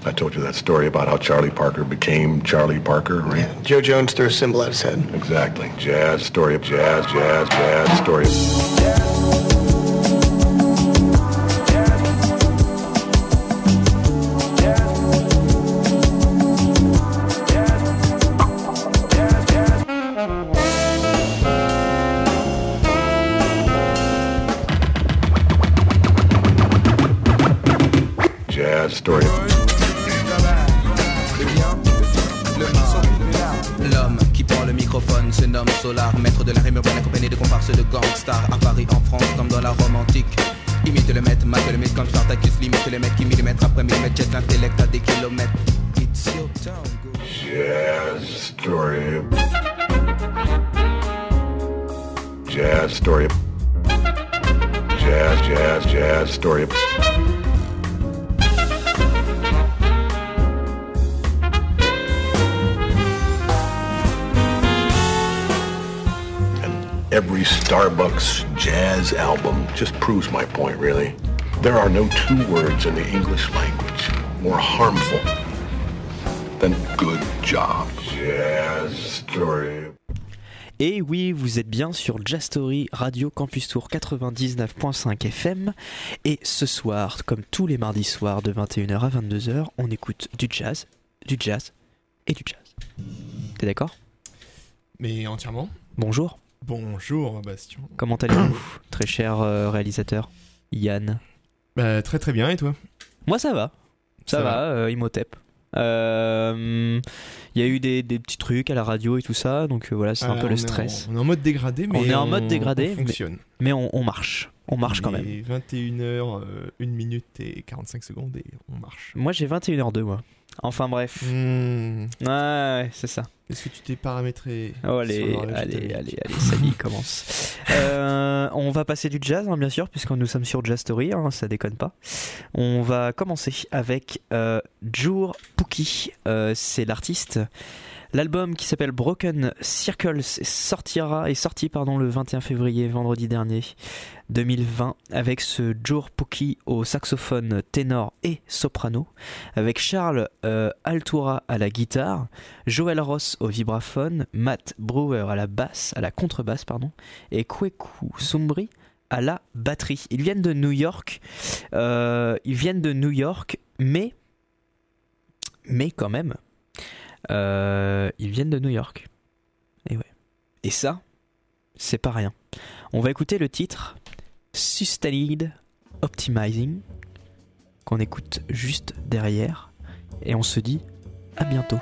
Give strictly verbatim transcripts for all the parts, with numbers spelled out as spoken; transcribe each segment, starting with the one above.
I told you that story about how Charlie Parker became Charlie Parker, right? Yeah, Joe Jones threw a symbol at his head. Exactly. Jazz story of jazz, jazz, jazz story. Jazz story. L'homme qui prend le microphone se nomme Solar, maître de la rime urbaine accompagné de comparses de gangsters. À Paris, en France, comme dans la Rome antique. Imite le maître, mate le mythe comme Spartacus. Limite le mec qui millimètre après millimètre jette l'intellect à des kilomètres. It's your turn, go. Jazz story. Jazz story. Jazz, jazz, jazz story. Every Starbucks jazz album just proves my point, really. There are no two words in the English language more harmful than good job. Jazz story. Et oui, vous êtes bien sur Jazz Story Radio Campus Tour quatre-vingt-dix-neuf point cinq F M. Et ce soir, comme tous les mardis soirs de vingt et une heures à vingt-deux heures, on écoute du jazz, du jazz et du jazz. T'es d'accord ? Mais entièrement. Bonjour. Bonjour Bastien. Comment allez-vous, très cher euh, réalisateur Yann? Bah très très bien, et toi? Moi ça va, ça, ça va, va. Euh, Imhotep. Il euh, y a eu des, des petits trucs à la radio et tout ça, donc euh, voilà, c'est ah, un peu le stress. En, on est en mode dégradé, mais on est en on, mode dégradé, on fonctionne. Mais, mais on, on marche, on marche quand même. vingt et une heures, une minute et quarante-cinq secondes et on marche. Moi j'ai vingt et une heures deux, moi. Enfin bref. Mmh. Ouais, c'est ça. Est-ce que tu t'es paramétré? Oh, allez, allez, allez, allez, ça y est, commence. euh, on va passer du jazz, hein, bien sûr, puisque nous sommes sur Jazz Story, hein, ça déconne pas. On va commencer avec euh, Jour Pookie, euh, c'est l'artiste. L'album qui s'appelle Broken Circles sortira, est sorti pardon, le vingt et un février, vendredi dernier deux mille vingt, avec ce Jour Pookie au saxophone ténor et soprano, avec Charles euh, Altura à la guitare, Joel Ross au vibraphone, Matt Brewer à la basse, à la contrebasse pardon, et Kweku Sumbri à la batterie. Ils viennent de New York, euh, ils viennent de New York, mais mais quand même. Euh, ils viennent de New York. Et ouais. Et ça, c'est pas rien. On va écouter le titre Sustained Optimizing, qu'on écoute juste derrière. Et on se dit à bientôt.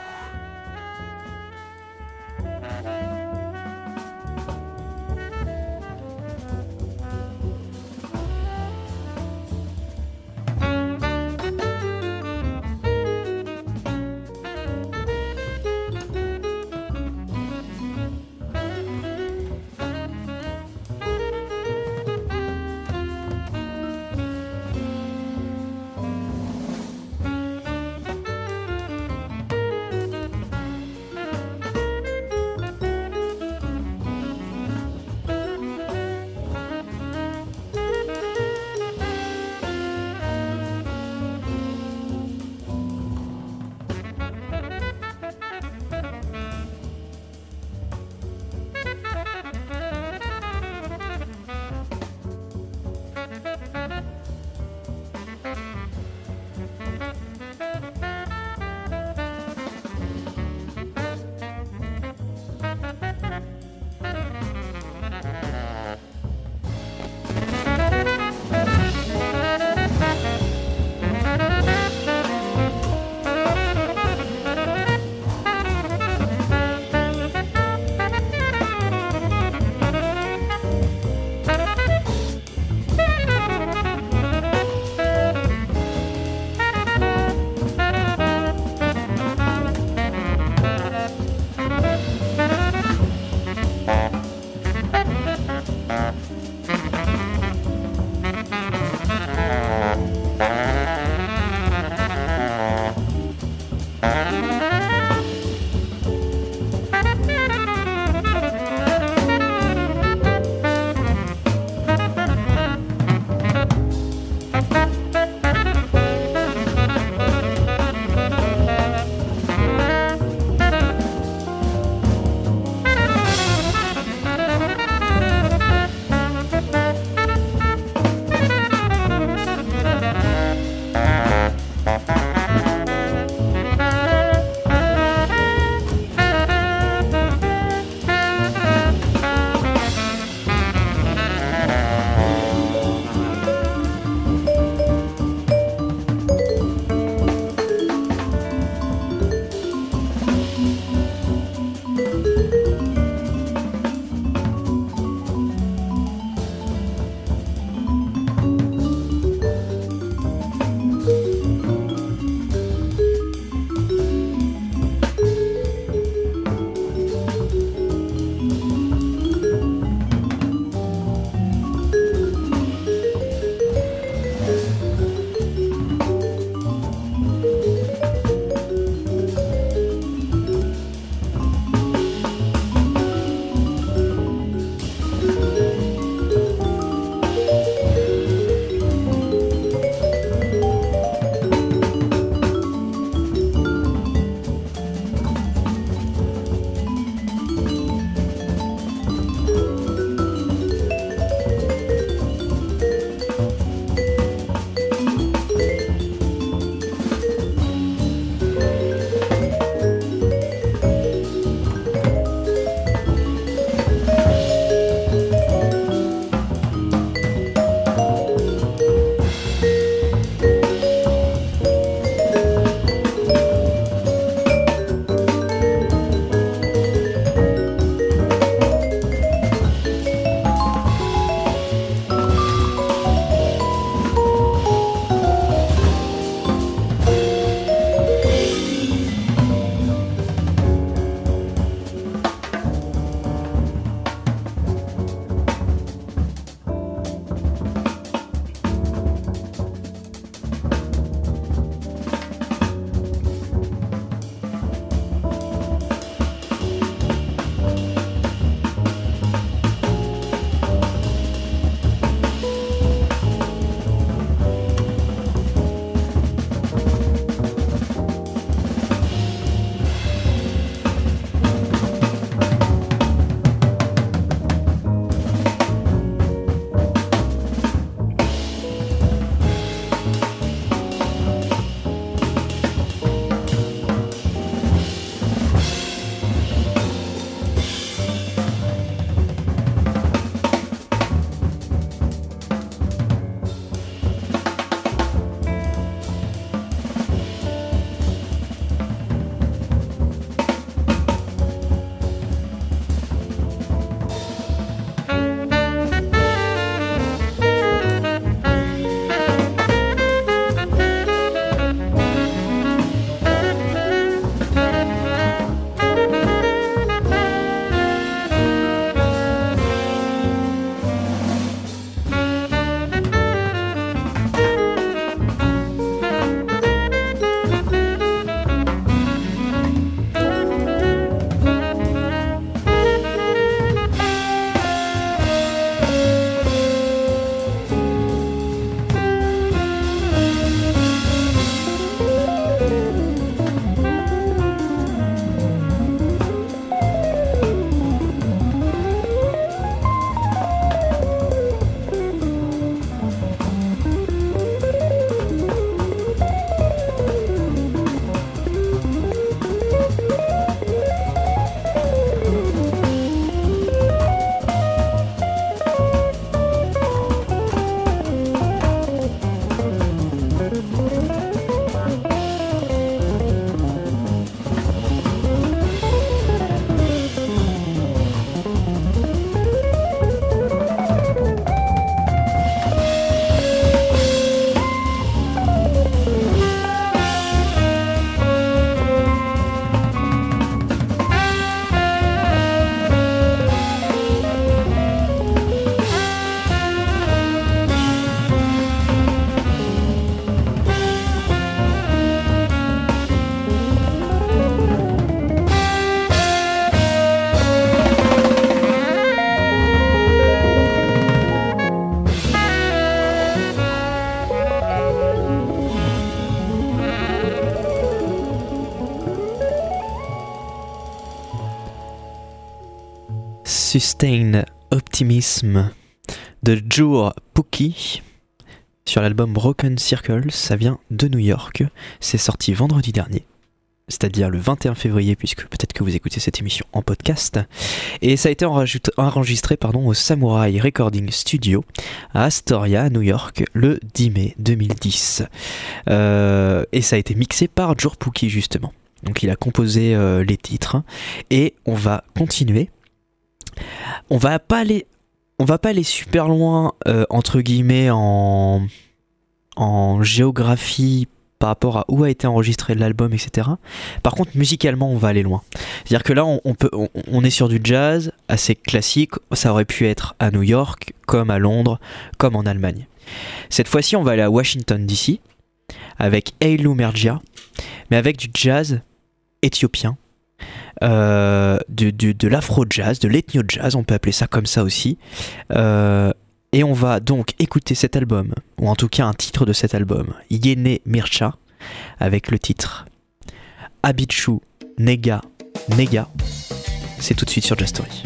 Unsustained Optimism de Jur Pookie sur l'album Broken Circle. Ça vient de New York. C'est sorti vendredi dernier, c'est-à-dire le vingt et un février, puisque peut-être que vous écoutez cette émission en podcast. Et ça a été enregistré pardon, au Samurai Recording Studio à Astoria, New York, le dix mai deux mille dix. Euh, et ça a été mixé par Jur Pookie, justement. Donc il a composé euh, les titres. Et on va continuer. On va pas aller, on va pas aller super loin, euh, entre guillemets, en, en géographie par rapport à où a été enregistré l'album, et cetera. Par contre, musicalement, on va aller loin. C'est-à-dire que là, on, on, peut, on, on est sur du jazz assez classique. Ça aurait pu être à New York, comme à Londres, comme en Allemagne. Cette fois-ci, on va aller à Washington D C avec Eilu Mergia, mais avec du jazz éthiopien. Euh, de, de, de l'afro-jazz, de l'ethno-jazz, on peut appeler ça comme ça aussi. Euh, et on va donc écouter cet album, ou en tout cas un titre de cet album, Yene Mircha, avec le titre Abichu Nega Nega. C'est tout de suite sur Jazz Story.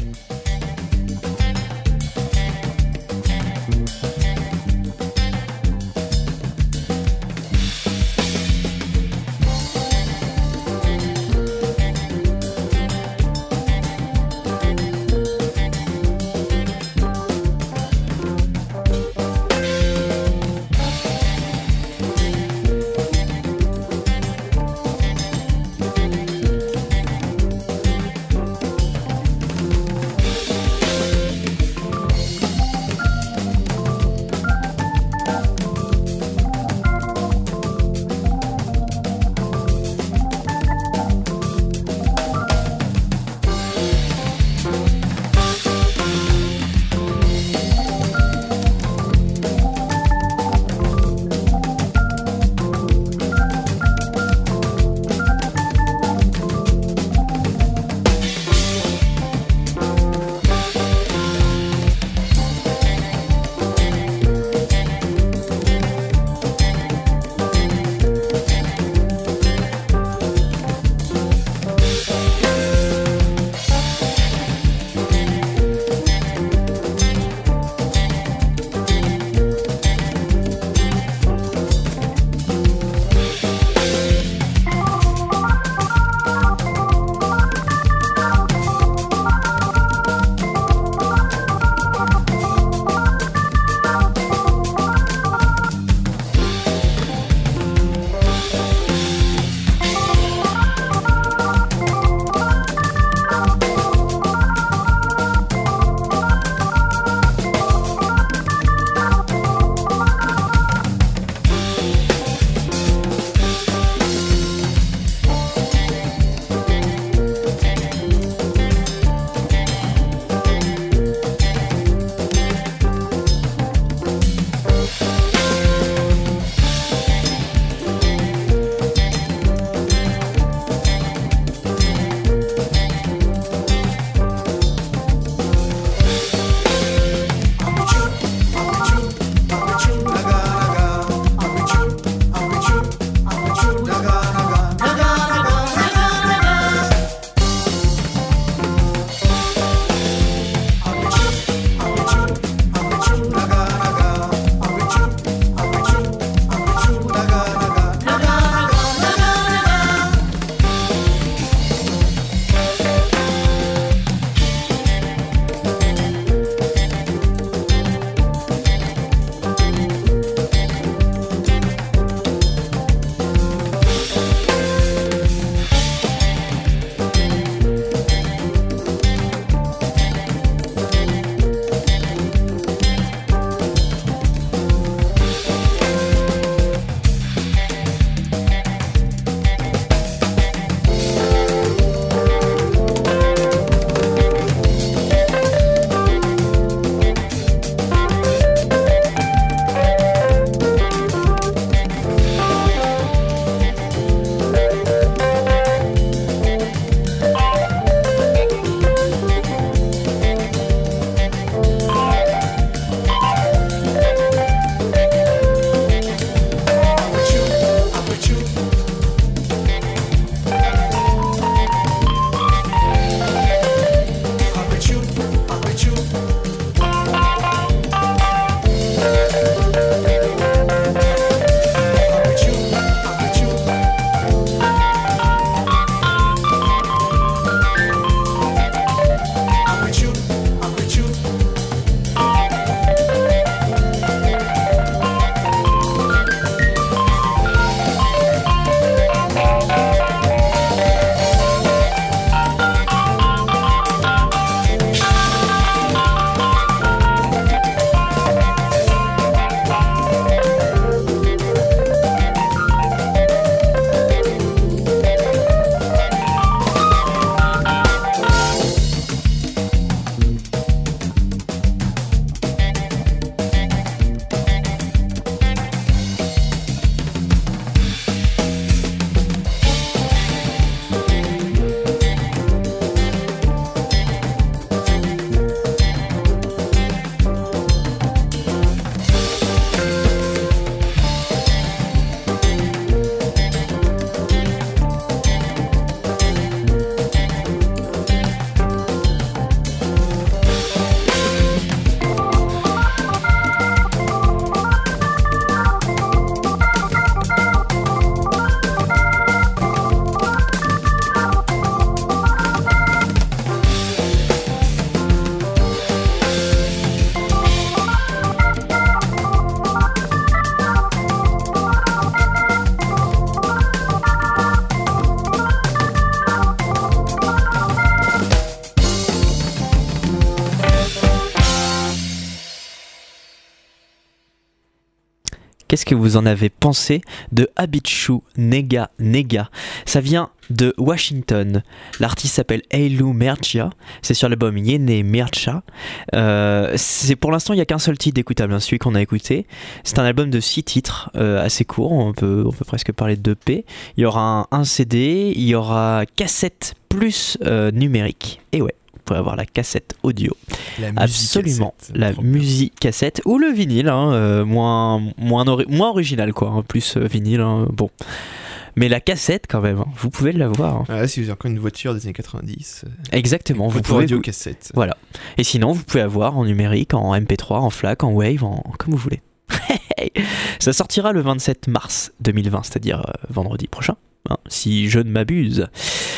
Qu'est-ce que vous en avez pensé de Habichu Nega Nega? Ça vient de Washington. L'artiste s'appelle Eilu Mergia. C'est sur l'album Yene Mercha. Euh, c'est pour l'instant il n'y a qu'un seul titre écoutable, hein, celui qu'on a écouté. C'est un album de six titres, euh, assez court. On peut, on peut presque parler de deux P. Il y aura un, un C D, il y aura cassette plus euh, numérique. Et ouais. Vous pouvez avoir la cassette audio. La Absolument, cassette, la trop bien. musique cassette ou le vinyle, hein, euh, moins, moins, ori- moins original quoi, hein, plus euh, vinyle, hein, bon. Mais la cassette quand même, hein, vous pouvez l'avoir. Hein. Ah, si vous avez encore une voiture des années quatre-vingt-dix. euh, Exactement, vous Vous pouvez. audio vous- cassette. Voilà. Et sinon, vous pouvez avoir en numérique, en M P trois, en FLAC, en WAV, en comme vous voulez. Ça sortira le vingt-sept mars deux mille vingt, c'est-à-dire euh, vendredi prochain, hein, si je ne m'abuse.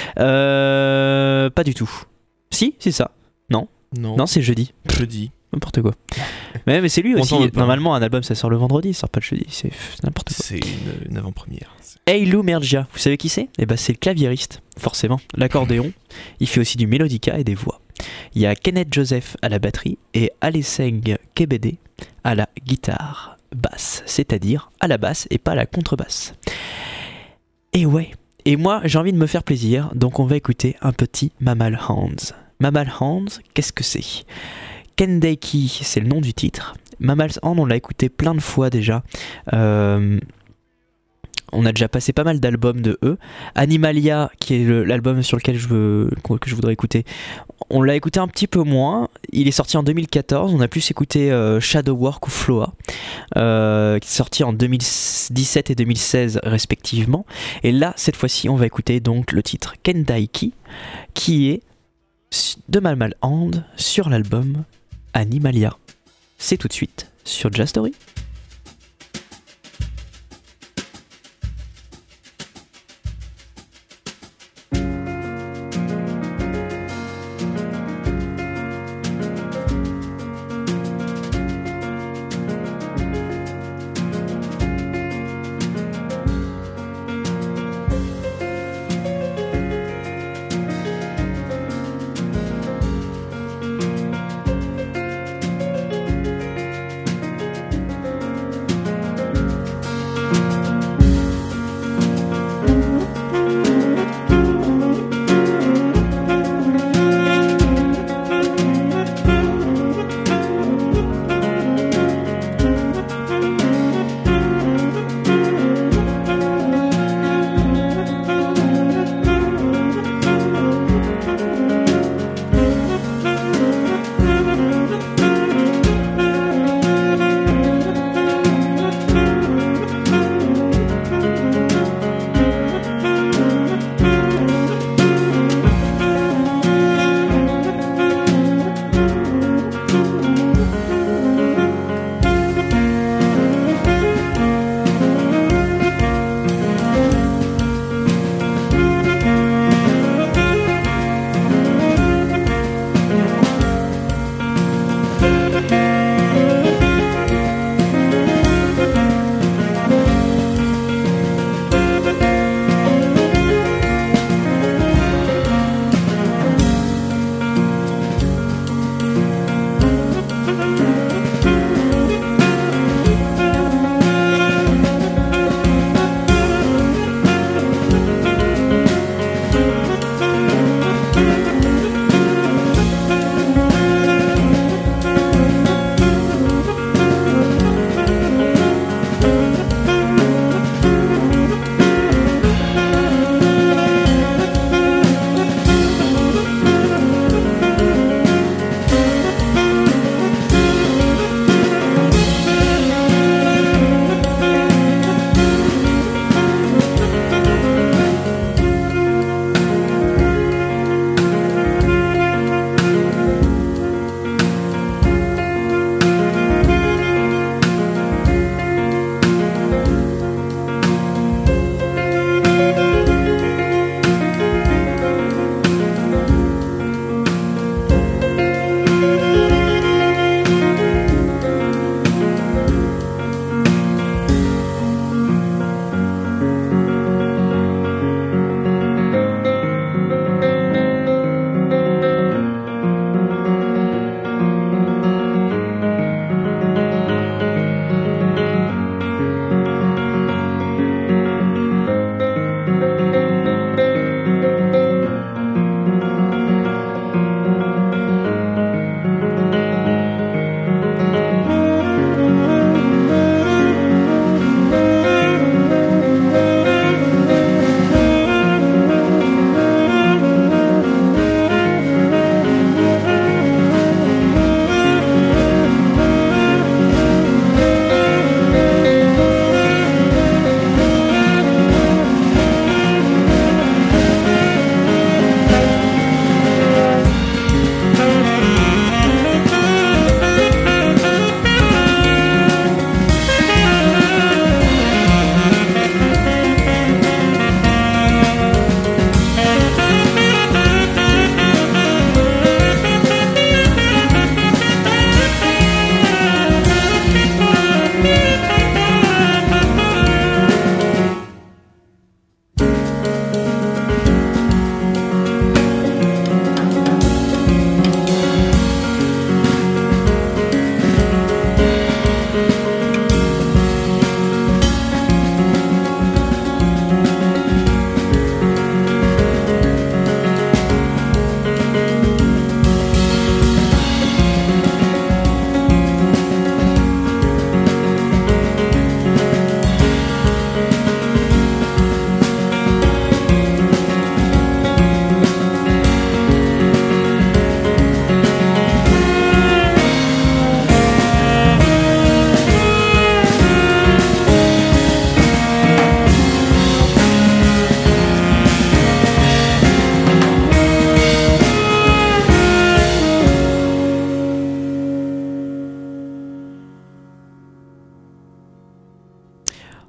Euh, pas du tout. Si, c'est ça. Non, Non, c'est jeudi. jeudi. N'importe quoi. mais, mais c'est lui On aussi. t'en veut pas. Normalement, un album ça sort le vendredi, ça sort pas le jeudi. C'est c'est n'importe quoi. C'est une, une avant-première. C'est- Eilu Mergia, vous savez qui c'est? Eh ben, c'est le claviériste, forcément. L'accordéon. Il fait aussi du mélodica et des voix. Il y a Kenneth Joseph à la batterie et Alesseng Kebede à la guitare basse, c'est-à-dire à la basse et pas à la contrebasse. Et ouais. Et moi, j'ai envie de me faire plaisir, donc on va écouter un petit Mammal Hands. Mammal Hands, qu'est-ce que c'est? Kendaiki, c'est le nom du titre. Mammal Hands, on l'a écouté plein de fois déjà. Euh, on a déjà passé pas mal d'albums de eux. Animalia, qui est le- l'album sur lequel je veux, que je voudrais écouter, on l'a écouté un petit peu moins. Il est sorti en deux mille quatorze. On a plus écouté euh, Shadow Work ou Floa, euh, qui est sorti en deux mille dix-sept et deux mille seize respectivement. Et là, cette fois-ci, on va écouter donc le titre Kendaiki, qui est de Mammal Hand sur l'album Animalia. C'est tout de suite sur Jazz Story. Thank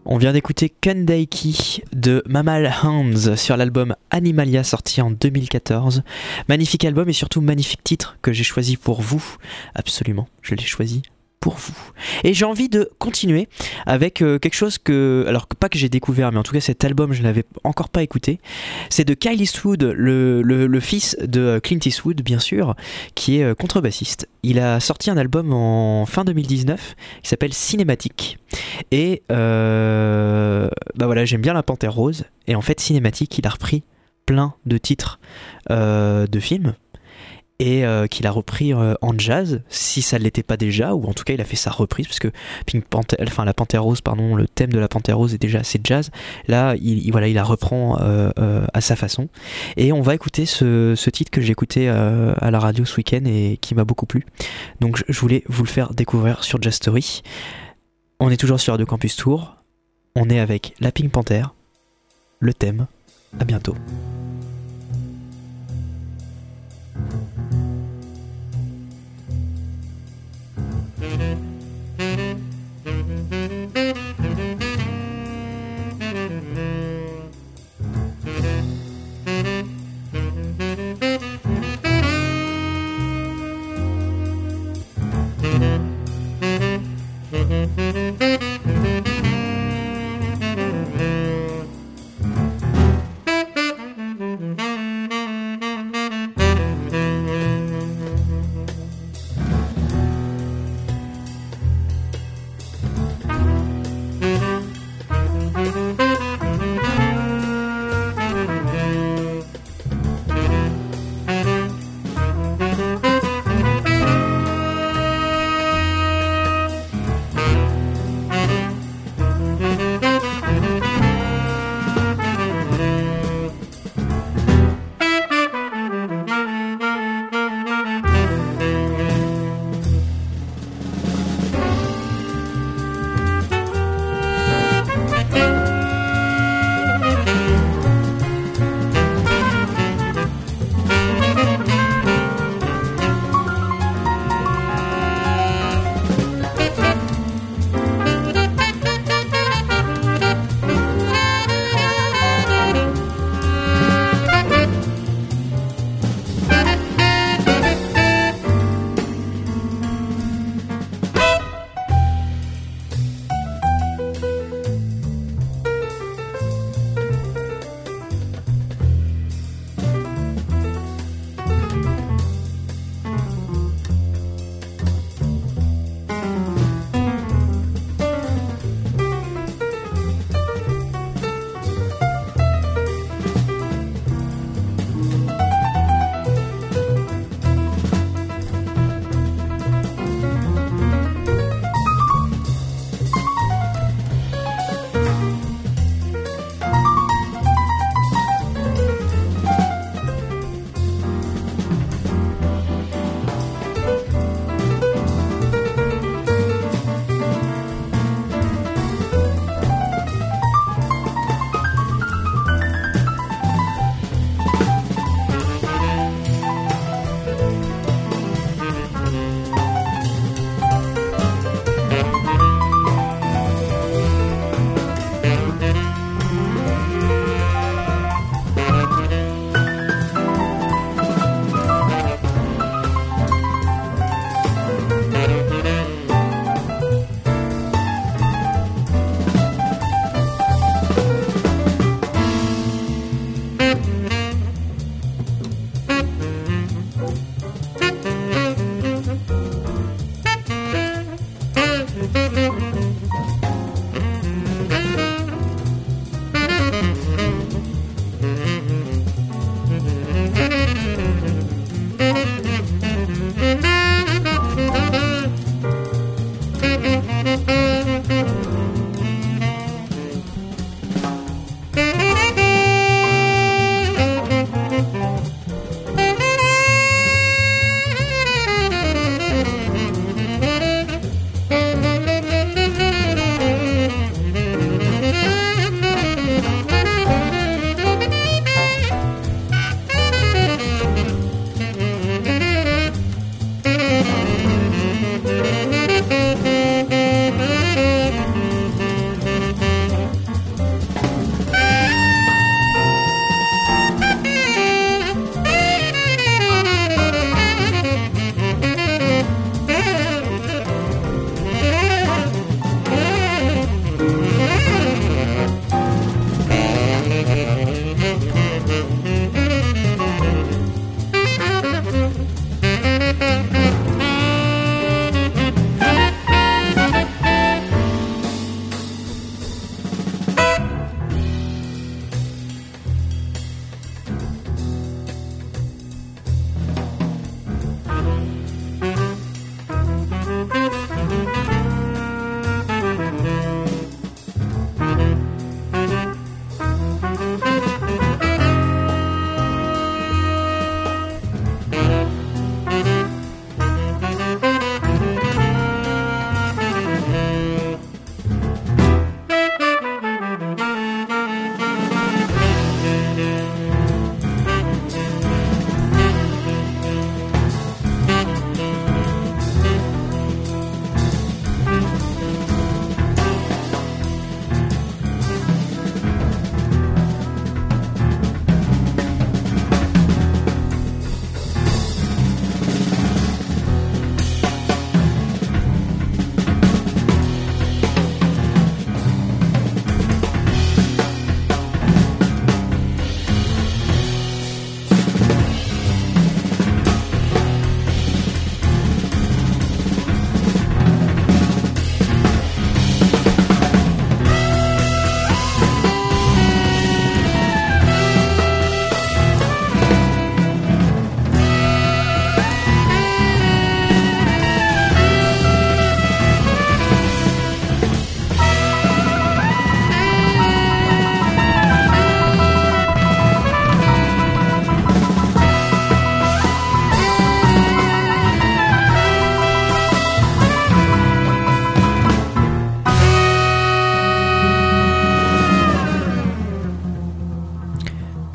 On vient d'écouter Kandaiki de Mammal Hands sur l'album Animalia sorti en deux mille quatorze. Magnifique album et surtout magnifique titre que j'ai choisi pour vous. Absolument, je l'ai choisi pour vous. Et j'ai envie de continuer avec euh, quelque chose que, alors que pas que j'ai découvert, mais en tout cas cet album je l'avais encore pas écouté. C'est de Kyle Eastwood, le, le, le fils de Clint Eastwood bien sûr, qui est euh, contrebassiste. Il a sorti un album en fin deux mille dix-neuf qui s'appelle Cinématique. Et euh, bah voilà, j'aime bien La Panthère Rose. Et en fait Cinématique, il a repris plein de titres euh, de films. Et euh, qu'il a repris euh, en jazz, si ça ne l'était pas déjà, ou en tout cas il a fait sa reprise, parce que Pink Panther, enfin la Panthère Rose, pardon, le thème de la Panthère Rose est déjà assez jazz. Là, il, il voilà, il la reprend euh, euh, à sa façon. Et on va écouter ce, ce titre que j'ai écouté euh, à la radio ce week-end et qui m'a beaucoup plu. Donc je voulais vous le faire découvrir sur Jazz Story. On est toujours sur Radio Campus Tour. On est avec la Pink Panther, le thème. À bientôt.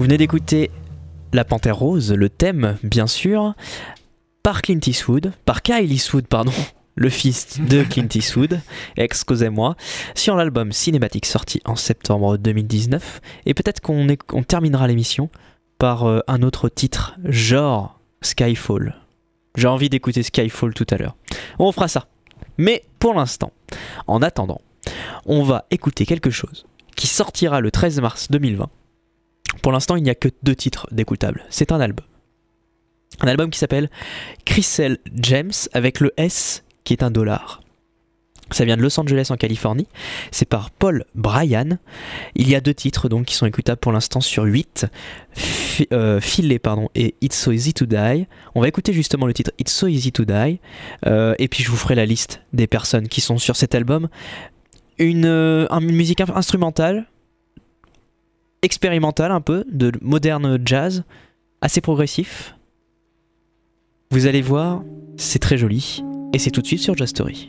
venez d'écouter La Panthère Rose, le thème bien sûr, par Clint Eastwood, par Kyle Eastwood, pardon, le fils de Clint Eastwood, excusez-moi, sur l'album cinématique sorti en septembre deux mille dix-neuf. Et peut-être qu'on est, on terminera l'émission par euh, un autre titre, genre Skyfall. J'ai envie d'écouter Skyfall tout à l'heure. On fera ça. Mais pour l'instant, en attendant, on va écouter quelque chose qui sortira le treize mars deux mille vingt. Pour l'instant, il n'y a que deux titres d'écoutables. C'est un album. Un album qui s'appelle Chrysel James avec le S qui est un dollar. Ça vient de Los Angeles en Californie. C'est par Paul Bryan. Il y a deux titres donc qui sont écoutables pour l'instant sur huit. F- euh, Filet pardon et It's So Easy To Die. On va écouter justement le titre It's So Easy To Die. Euh, et puis je vous ferai la liste des personnes qui sont sur cet album. Une, euh, une musique instrumentale, expérimentale un peu, de moderne jazz, assez progressif. Vous allez voir, c'est très joli. Et c'est tout de suite sur Jazz Story.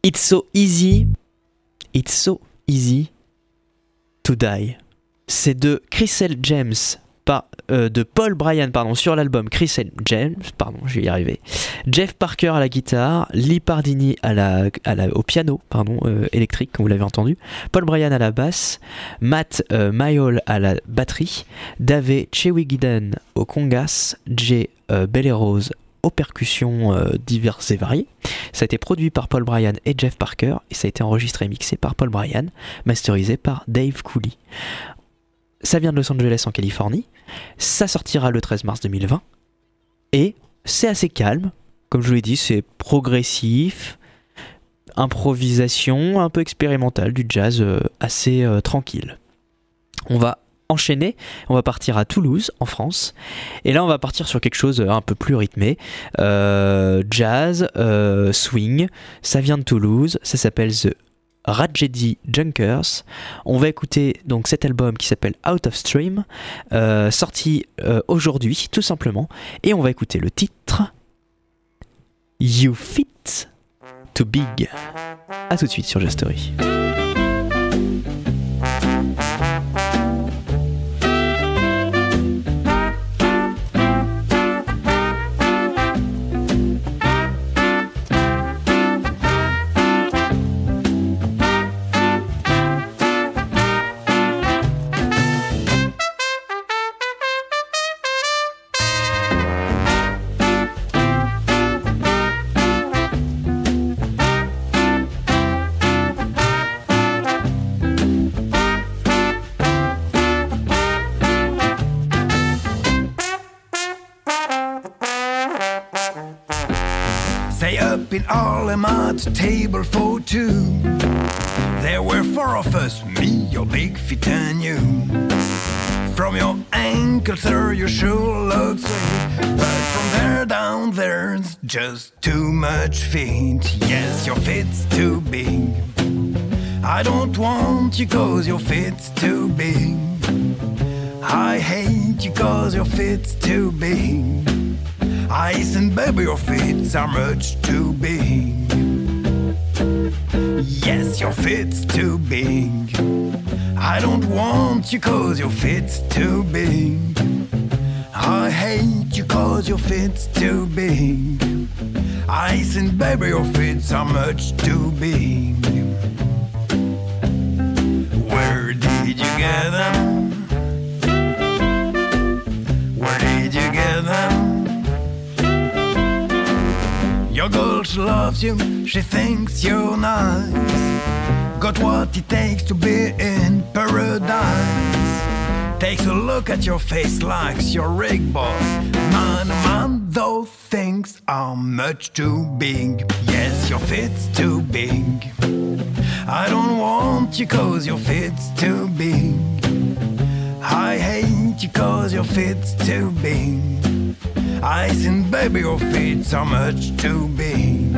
It's so easy, it's so easy to die. C'est de Chris L. James, pas, euh, de Paul Bryan, pardon, sur l'album Chris L. James, pardon, je vais y arriver. Jeff Parker à la guitare, Lee Pardini à la, à la, au piano, pardon, euh, électrique, comme vous l'avez entendu. Paul Bryan à la basse, Matt euh, Mayall à la batterie, Dave Chewigiden au congas, Jay euh, Bellerose aux percussions euh, diverses et variées. Ça a été produit par Paul Bryan et Jeff Parker et ça a été enregistré et mixé par Paul Bryan, masterisé par Dave Cooley. Ça vient de Los Angeles en Californie, ça sortira le treize mars deux mille vingt et c'est assez calme, comme je vous l'ai dit, c'est progressif, improvisation un peu expérimentale, du jazz euh, assez euh, tranquille. On va enchaîner, on va partir à Toulouse en France et là on va partir sur quelque chose un peu plus rythmé, euh, jazz, euh, swing, ça vient de Toulouse, ça s'appelle The Tragedy Junkers. On va écouter donc cet album qui s'appelle Out of Stream, euh, sorti euh, aujourd'hui tout simplement, et on va écouter le titre You Fit Too Big. A tout de suite sur Jazz Story. In Harlem at a table for two, there were four of us, me, your big feet and you. From your ankles there you sure look sweet, but from there down there's just too much feet. Yes, your feet's too big. I don't want you cause your feet's too big. I hate you cause your feet's too big. I said, baby, your feet are much too big. Yes, your feet's too big. I don't want you cause your feet's too big. I hate you cause your feet's too big. I said, baby, your feet are much too big. Where did you get them? Where did you get them? Your girl, she loves you, she thinks you're nice. Got what it takes to be in paradise. Takes a look at your face like you're rig boss. Man, man, those things are much too big. Yes, your feet's too big. I don't want you cause your feet's too big. I hate you cause your feet's too big. I said, baby, your feet are much too big.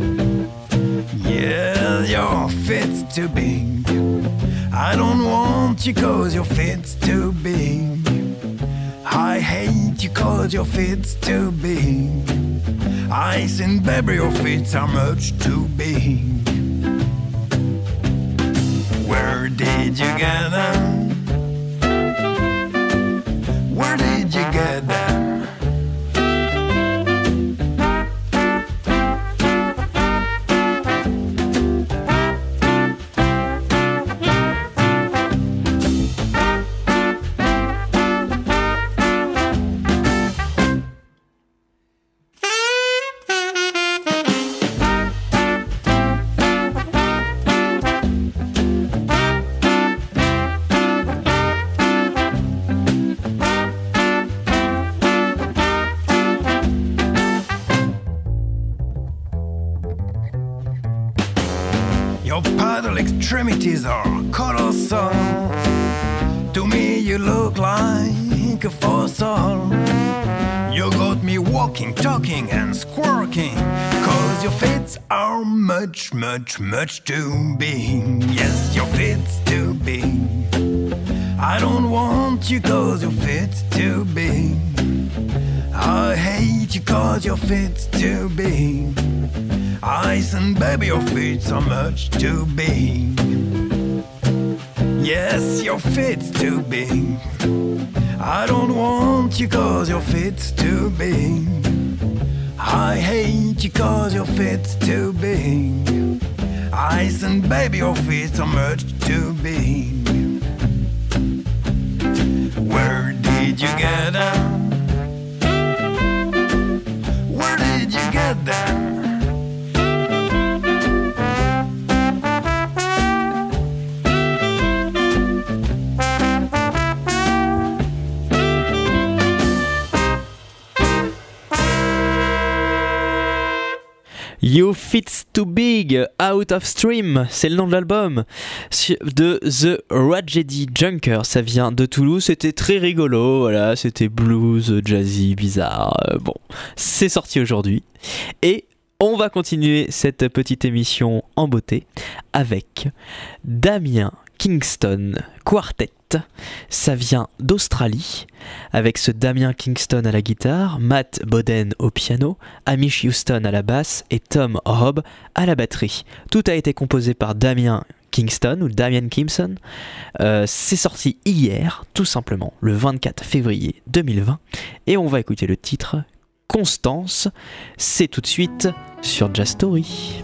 Yeah, your feet's too big. I don't want you cause your feet's too big. I hate you cause your feet's too big. I said, baby, your feet are much too big. Where did you get them? Where did you get them? Extremities are colossal. To me you look like a fossil. You got me walking, talking and squawking, cause your feet are much, much, much too big. Yes, your feet's too big. I don't want you cause your feet's too big. I hate you cause your feet's too big. eyes and baby, your feet are much too big. Yes, your feet's too big. I don't want you cause your feet's too big. I hate you cause your feet's too big. Eyes and baby, your feet are much too big. Where did you get them? Where did you get them? You Fits Too Big, Out of Stream, c'est le nom de l'album de The Tragedy Junker. Ça vient de Toulouse, c'était très rigolo, voilà, c'était blues, jazzy, bizarre. Bon, c'est sorti aujourd'hui. Et on va continuer cette petite émission en beauté avec Damien Kingston Quartet. Ça vient d'Australie, avec ce Damien Kingston à la guitare, Matt Boden au piano, Amish Houston à la basse et Tom Hobb à la batterie. Tout a été composé par Damien Kingston ou Damien Kingston. Euh, c'est sorti hier, tout simplement, le vingt-quatre février deux mille vingt, et on va écouter le titre Constance. C'est tout de suite sur Jazz Story.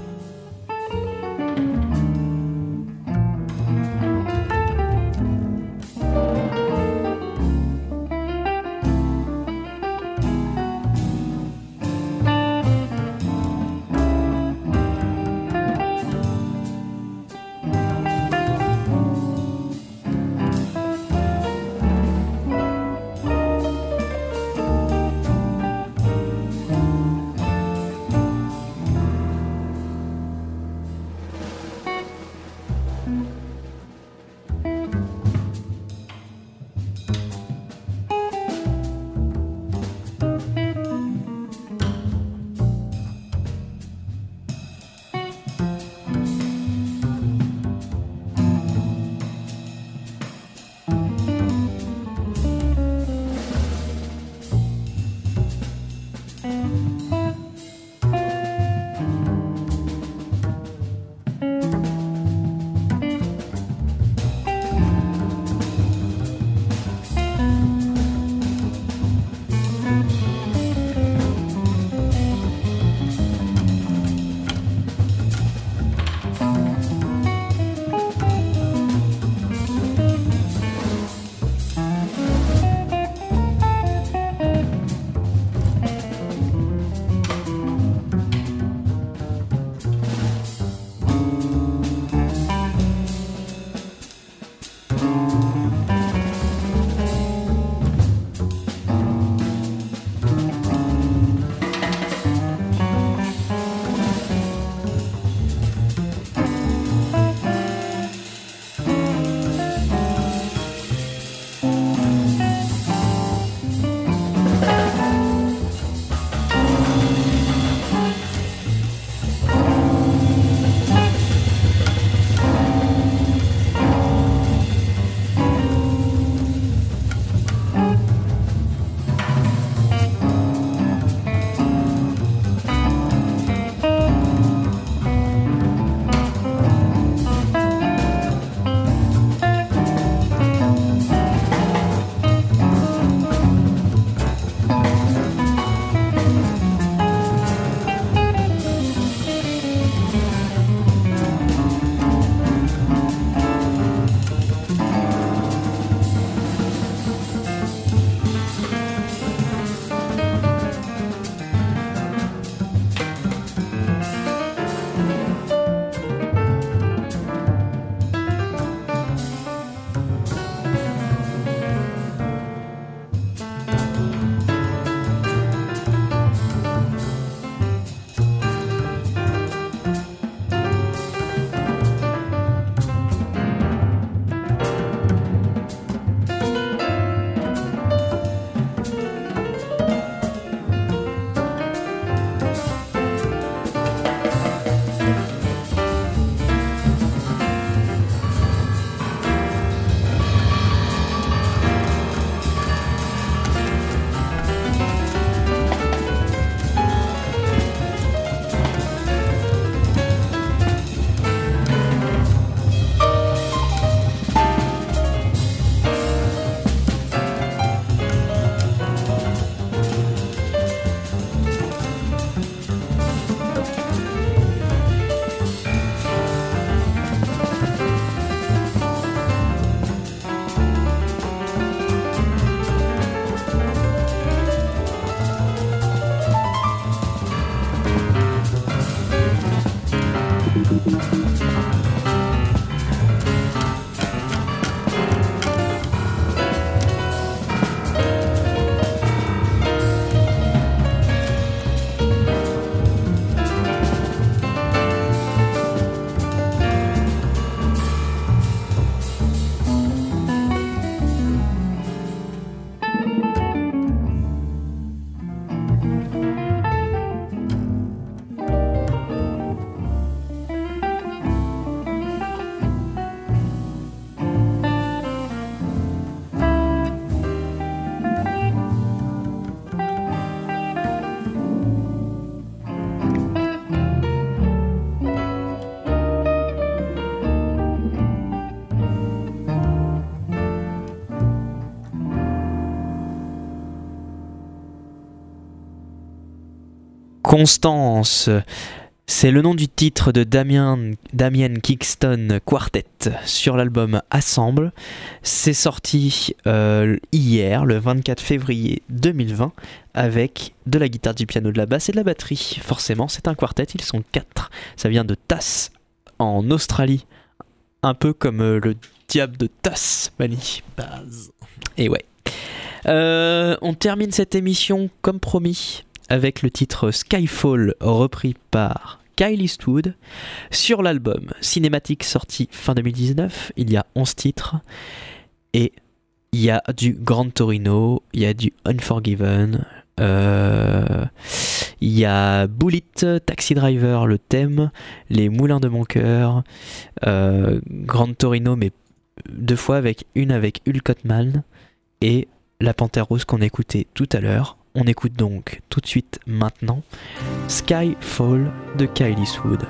Constance, c'est le nom du titre de Damien, Damien Kingston Quartet sur l'album Assemble. C'est sorti euh, hier, le vingt-quatre février deux mille vingt, avec de la guitare, du piano, de la basse et de la batterie. Forcément, c'est un quartet, ils sont quatre. Ça vient de Tas, en Australie. Un peu comme euh, le diable de Tasmanie. Baz. Et ouais. Euh, on termine cette émission, comme promis, avec le titre Skyfall, repris par Kyle Eastwood, sur l'album Cinématique sorti fin deux mille dix-neuf. Il y a onze titres, et il y a du Gran Torino, il y a du Unforgiven, euh, il y a Bullet, Taxi Driver, le thème, Les Moulins de mon cœur, euh, Gran Torino, mais deux fois, avec une avec Hulk Hotman, et La Panthère Rose qu'on a écouté tout à l'heure. On écoute donc tout de suite maintenant Skyfall de Kyle Eastwood.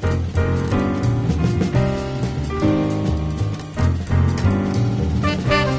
Thank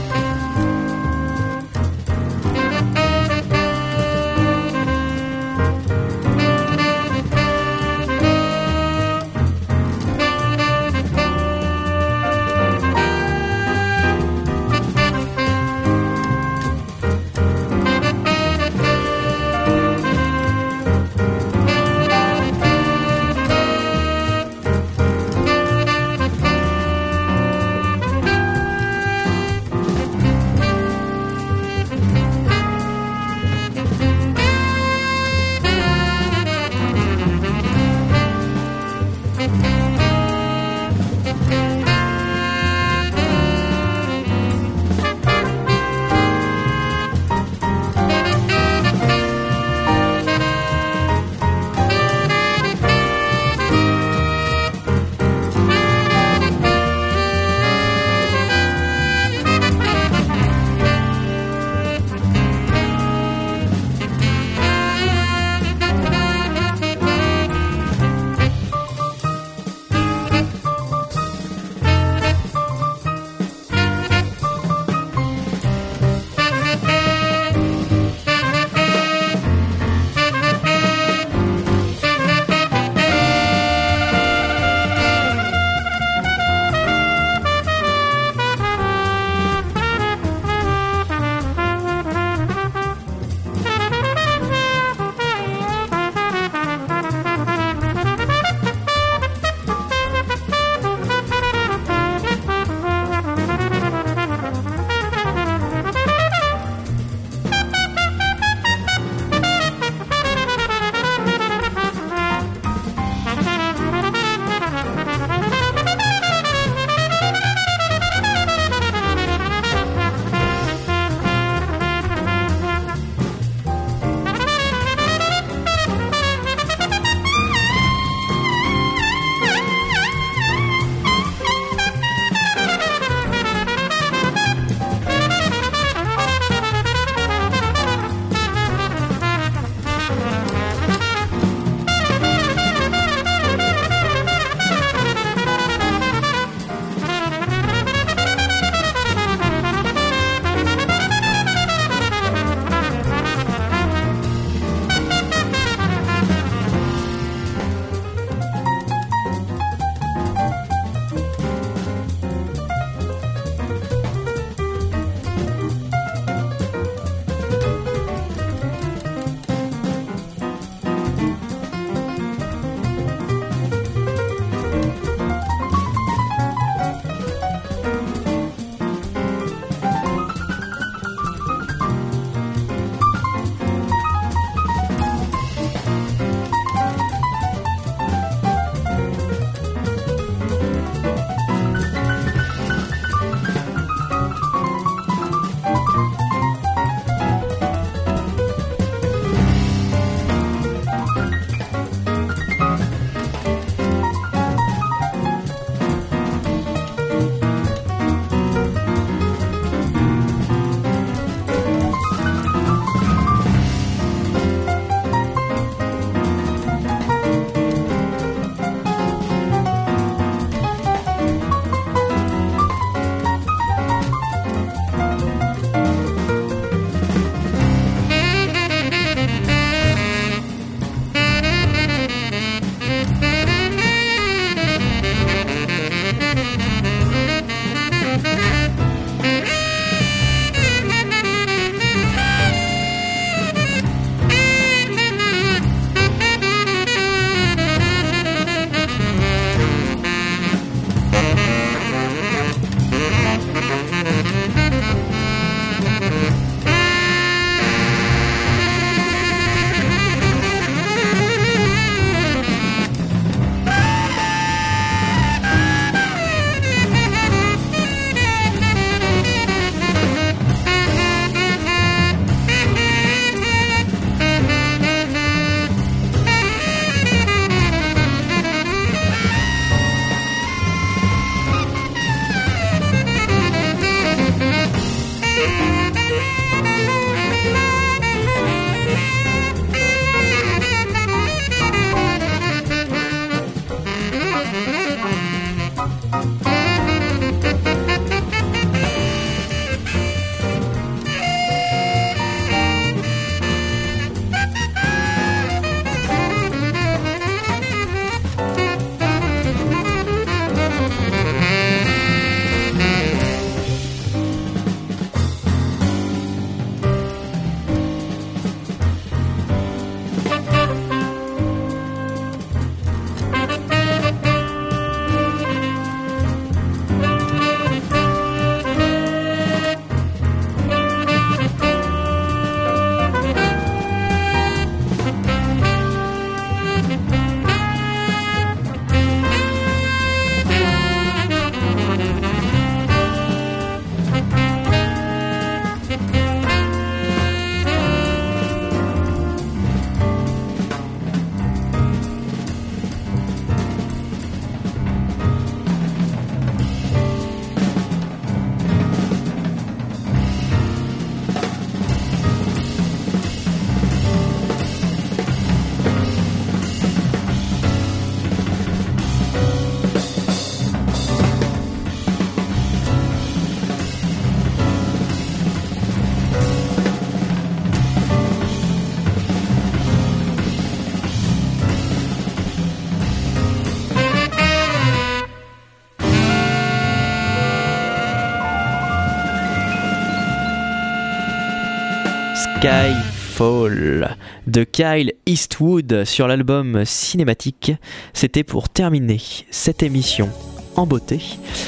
Skyfall de Kyle Eastwood sur l'album Cinématique. C'était pour terminer cette émission en beauté.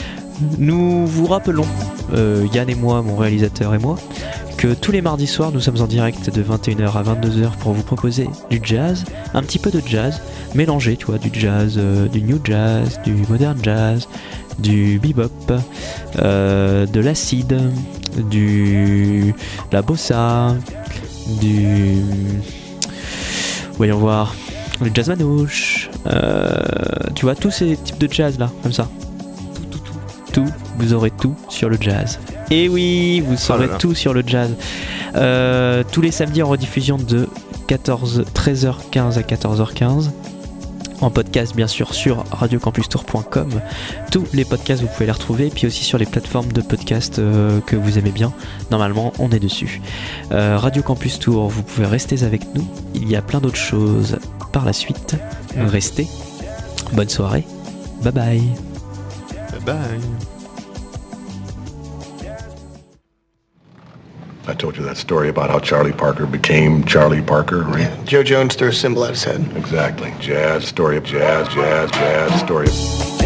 Nous vous rappelons, euh, Yann et moi, mon réalisateur et moi, que tous les mardis soirs nous sommes en direct de vingt et une heures à vingt-deux heures pour vous proposer du jazz, un petit peu de jazz, mélangé, tu vois, du jazz, euh, du new jazz, du modern jazz, du bebop, euh, de l'acid, du la bossa, du voyons voir, le jazz manouche, euh, tu vois, tous ces types de jazz là, comme ça. Tout, tout, tout. Tout, vous aurez tout sur le jazz. Et oui, vous saurez oh là là. tout sur le jazz. Euh, tous les samedis en rediffusion de quatorze, treize heures quinze à quatorze heures quinze. En podcast bien sûr sur radio campus tour point com. Tous les podcasts vous pouvez les retrouver, et puis aussi sur les plateformes de podcast euh, que vous aimez bien. Normalement on est dessus. euh, Radio Campus Tour, vous pouvez rester avec nous, il y a plein d'autres choses par la suite. mmh. Restez, bonne soirée, bye bye. Bye bye. I told you that story about how Charlie Parker became Charlie Parker, right? Yeah, Joe Jones threw a symbol at his head. Exactly. Jazz, story of jazz, jazz, jazz, story of...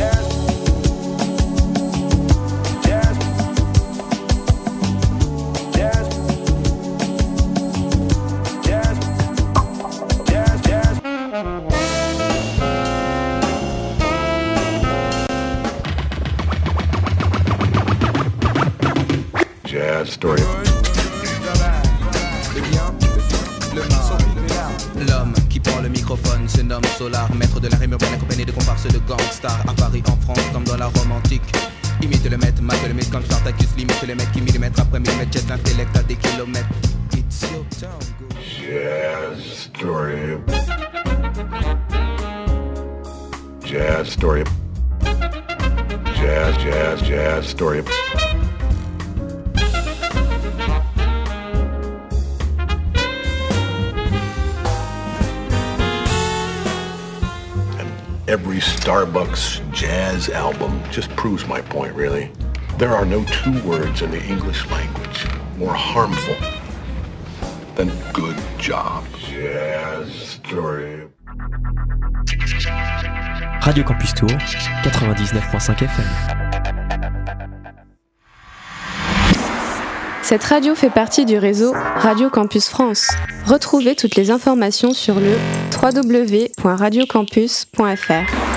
Jazz, story of... L'homme qui prend le microphone se nomme Solar, maître de la rime urbaine accompagné de comparses de gangstars. À Paris, en France, comme dans la Rome antique. Imite le maître, mate le mythe comme Spartacus. Limite le mec qui millimètre après millimètre jette l'intellect à des kilomètres. It's your town, go. Jazz, story of... Jazz, story of... Jazz, jazz, jazz, story of... Every Starbucks jazz album just proves my point, really. There are no two words in the English language more harmful than good job. Jazz story. Radio Campus Tour, quatre-vingt-dix-neuf virgule cinq F M. Cette radio fait partie du réseau Radio Campus France. Retrouvez toutes les informations sur le w w w point radio campus point f r.